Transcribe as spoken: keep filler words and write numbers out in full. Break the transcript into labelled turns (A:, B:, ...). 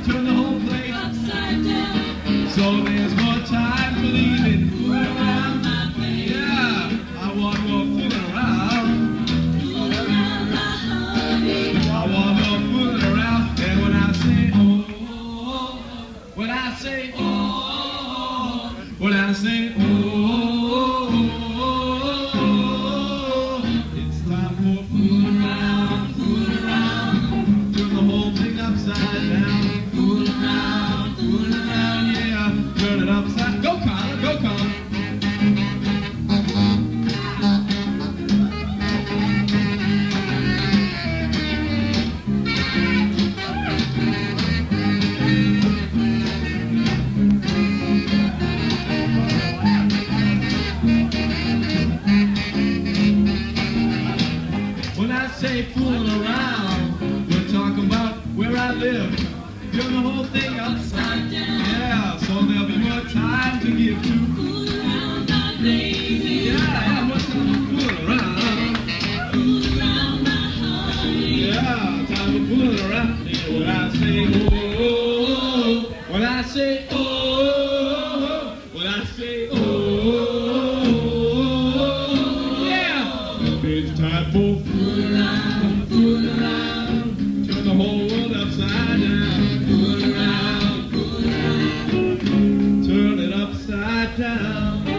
A: turn the whole place
B: upside down.
A: So there's more time for leaving. Fool around.
B: My face.
A: Yeah, I want more fooling around.
B: Fool around my honey.
A: I want more fooling around. And when I say oh, oh, oh, when I say oh, oh, oh, when I say oh, oh, oh, oh, oh, it's time for fooling around, fooling around. Turn the whole thing upside down.
B: Fool around, fool around.
A: Yeah, turn it upside. Go Connor, go Connor. When I say fooling around, we're talking about where I live. Turn the whole thing upside down. Yeah, so there'll be more time to give to.
B: Fool around my baby.
A: Yeah, yeah, more time for fooling around.
B: Fool around my honey.
A: Yeah, time for fooling around. Yeah, when I say oh, oh, oh, when I say oh, oh, oh, when I say oh, oh, oh, yeah, it's time for fooling around, fooling around. Turn the whole world upside down.
B: Fool around, fool around.
A: Turn it upside down.